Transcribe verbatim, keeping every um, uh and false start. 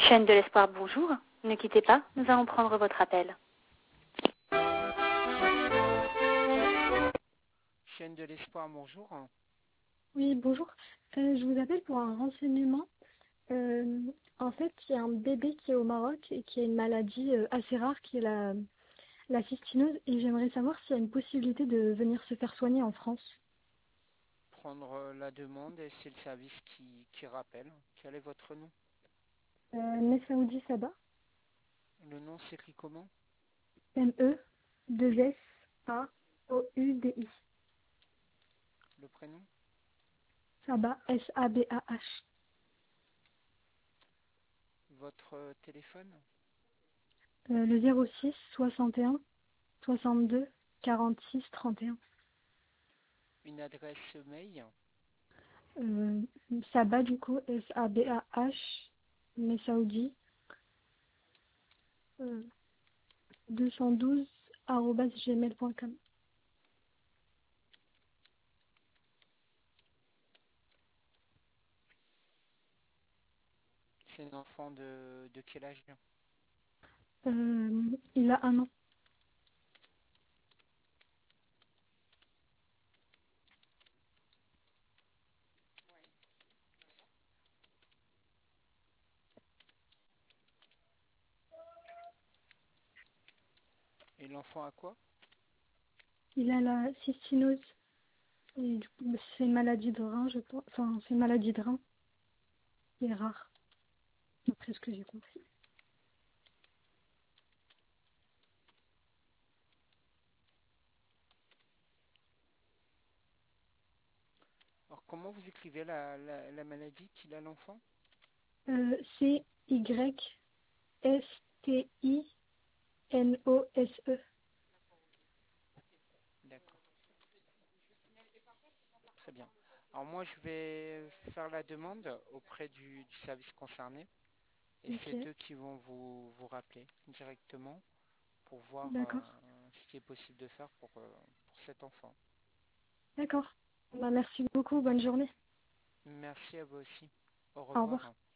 Chaîne de l'espoir, bonjour. Ne quittez pas, nous allons prendre votre appel. Chaîne de l'espoir, bonjour. Oui, bonjour. Euh, je vous appelle pour un renseignement. Euh, en fait, il y a un bébé qui est au Maroc et qui a une maladie euh, assez rare qui est la, la cystinose et j'aimerais savoir s'il y a une possibilité de venir se faire soigner en France. Prendre euh, la demande et c'est le service qui, qui rappelle. Quel est votre nom? Euh, Messaoudi Saba, Le nom s'écrit comment? M E deux S A O U D I. Le prénom? Saba, S A B A H. Votre euh, téléphone? Euh, le zéro six soixante et un soixante-deux quarante-six trente et un. Une adresse mail? Euh, Saba du coup, S A B A H, Messaoudi. Euh, deux cent douze arobase gmail point com. C'est un enfant de, de quel âge? Euh, il a un an. Et l'enfant a quoi? Il a la cystinose. Et du coup, c'est une maladie de rein, je pense. Enfin, c'est une maladie de rein qui est rare, d'après ce que j'ai compris. Alors comment vous écrivez la, la, la maladie qu'il a l'enfant? Euh, C Y S T I N O S E. D'accord, très bien. Alors moi je vais faire la demande auprès du, du service concerné. Et Ok, c'est eux qui vont vous, vous rappeler directement pour voir euh, d'accord. ce qui est possible de faire pour, euh, pour cet enfant. D'accord. Bah, merci beaucoup, bonne journée. Merci à vous aussi. Au Au revoir. revoir.